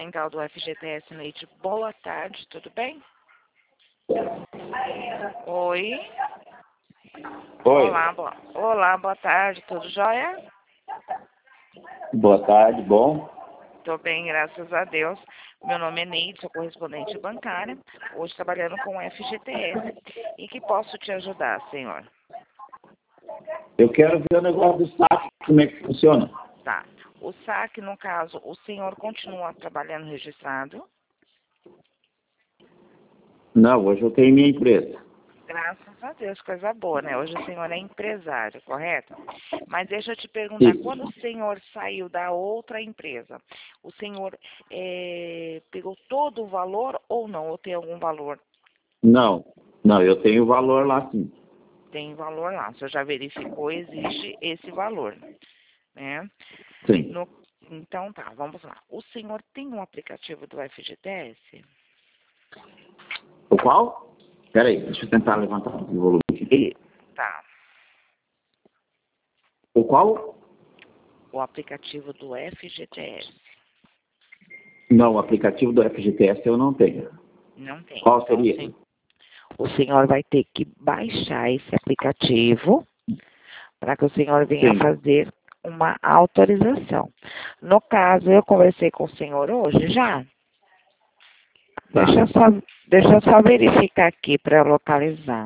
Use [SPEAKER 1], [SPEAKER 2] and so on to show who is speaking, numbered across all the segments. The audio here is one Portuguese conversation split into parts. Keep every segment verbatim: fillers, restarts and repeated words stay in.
[SPEAKER 1] central do F G T S Leite. Boa tarde, tudo bem? Oi.
[SPEAKER 2] Oi.
[SPEAKER 1] Olá, boa, olá, boa tarde, tudo jóia?
[SPEAKER 2] Boa tarde, bom?
[SPEAKER 1] Tô bem, graças a Deus. Meu nome é Neide, sou correspondente bancária, hoje trabalhando com o F G T S. Em que posso te ajudar, senhor?
[SPEAKER 2] Eu quero ver o negócio do saque, como é que funciona.
[SPEAKER 1] Tá. O saque, no caso, o senhor continua trabalhando registrado?
[SPEAKER 2] Não, hoje eu tenho minha empresa.
[SPEAKER 1] Graças a Deus, coisa boa, né? Hoje o senhor é empresário, correto? Mas deixa eu te perguntar,
[SPEAKER 2] Isso.
[SPEAKER 1] quando o senhor saiu da outra empresa, o senhor eh, pegou todo o valor ou não? Ou tem algum valor?
[SPEAKER 2] Não, não, eu tenho o valor lá sim.
[SPEAKER 1] Tem valor lá. O senhor já verificou, existe esse valor, né?
[SPEAKER 2] Sim.
[SPEAKER 1] No, então tá, vamos lá. O senhor tem um aplicativo do F G T S?
[SPEAKER 2] O qual? Espera aí, deixa eu tentar levantar o volume aqui.
[SPEAKER 1] E, tá.
[SPEAKER 2] O qual?
[SPEAKER 1] O aplicativo do F G T S.
[SPEAKER 2] Não, o aplicativo do F G T S eu não tenho.
[SPEAKER 1] Não tem.
[SPEAKER 2] Qual
[SPEAKER 1] Então,
[SPEAKER 2] seria?
[SPEAKER 1] sim. O senhor vai ter que baixar esse aplicativo para que o senhor venha
[SPEAKER 2] Sim.
[SPEAKER 1] fazer uma autorização. No caso, eu conversei com o senhor hoje já.
[SPEAKER 2] Tá.
[SPEAKER 1] Deixa eu só, deixa eu só verificar aqui para localizar.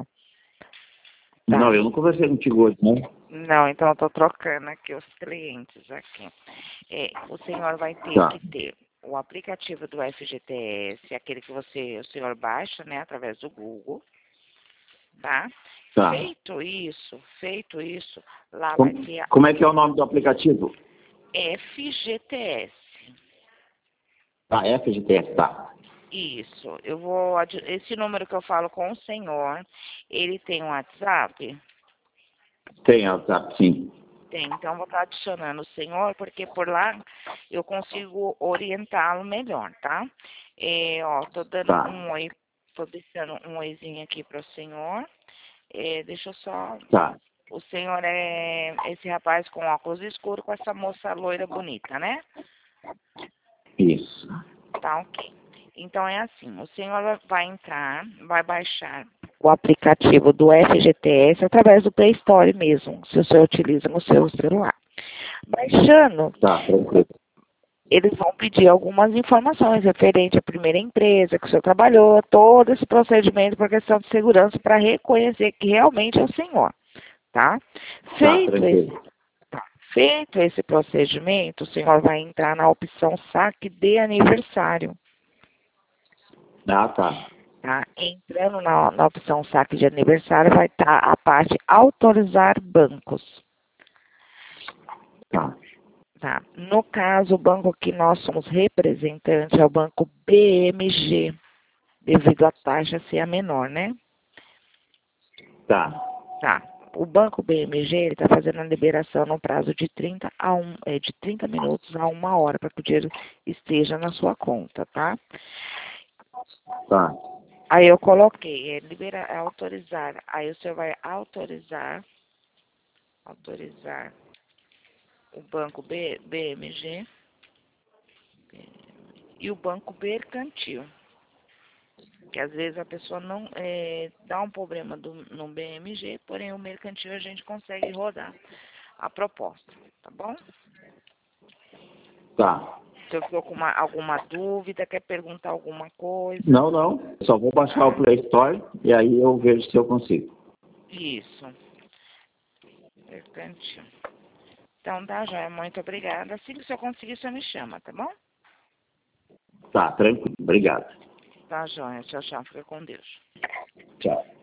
[SPEAKER 1] Tá.
[SPEAKER 2] Não, eu não conversei contigo hoje, né?
[SPEAKER 1] Não, então eu estou trocando aqui os clientes aqui. É, o senhor vai ter
[SPEAKER 2] Tá.
[SPEAKER 1] que ter o aplicativo do F G T S, aquele que você, o senhor baixa, né, através do Google, tá?
[SPEAKER 2] Tá.
[SPEAKER 1] Feito isso, feito isso, lá vai
[SPEAKER 2] Como,
[SPEAKER 1] ter a
[SPEAKER 2] como é que é o nome do aplicativo?
[SPEAKER 1] F G T S.
[SPEAKER 2] Tá, F G T S, tá.
[SPEAKER 1] Isso, eu vou, adi- esse número que eu falo com o senhor, ele tem um WhatsApp?
[SPEAKER 2] Tem WhatsApp, sim.
[SPEAKER 1] Tem, então eu vou estar adicionando o senhor, porque por lá eu consigo orientá-lo melhor, tá? É, ó, tô dando
[SPEAKER 2] Tá.
[SPEAKER 1] um oi, tô deixando um oizinho aqui para o senhor. É, deixa eu só.
[SPEAKER 2] Tá.
[SPEAKER 1] O senhor é esse rapaz com óculos escuros com essa moça loira bonita, né?
[SPEAKER 2] Isso.
[SPEAKER 1] Tá ok. Então é assim, o senhor vai entrar, vai baixar o aplicativo do F G T S através do Play Store mesmo, se o senhor utiliza no seu celular. Baixando,
[SPEAKER 2] Tá, tranquilo.
[SPEAKER 1] eles vão pedir algumas informações referente à primeira empresa que o senhor trabalhou, todo esse procedimento por questão de segurança para reconhecer que realmente é o senhor, tá?
[SPEAKER 2] Tá,
[SPEAKER 1] Feito esse,
[SPEAKER 2] tranquilo.
[SPEAKER 1] tá, feito esse procedimento, o senhor vai entrar na opção saque de aniversário,
[SPEAKER 2] Ah, tá.
[SPEAKER 1] tá? Entrando na, na opção saque de aniversário vai estar a parte autorizar bancos.
[SPEAKER 2] Tá.
[SPEAKER 1] Tá. No caso, o banco que nós somos representantes é o banco B M G, devido à taxa ser a menor, né?
[SPEAKER 2] Tá.
[SPEAKER 1] Tá. O banco B M G ele está fazendo a liberação no prazo de trinta a um, é, de trinta minutos a uma hora para que o dinheiro esteja na sua conta, tá?
[SPEAKER 2] Tá.
[SPEAKER 1] Aí eu coloquei, é, libera, é autorizar. Aí o senhor vai autorizar, autorizar o banco B, BMG e o banco mercantil. Que às vezes a pessoa não é, dá um problema do, no B M G, porém o mercantil a gente consegue rodar a proposta, tá bom?
[SPEAKER 2] Tá.
[SPEAKER 1] Se eu ficou com uma, alguma dúvida, quer perguntar alguma coisa,
[SPEAKER 2] Não, não. Só vou baixar o Play Store e aí eu vejo se eu consigo.
[SPEAKER 1] isso, mercantil. Então tá, joia, muito obrigada. Assim que o senhor conseguir, o senhor me chama, tá bom?
[SPEAKER 2] Tá, tranquilo. Obrigado.
[SPEAKER 1] Tá, joia, tchau, tchau, fica com Deus.
[SPEAKER 2] Tchau.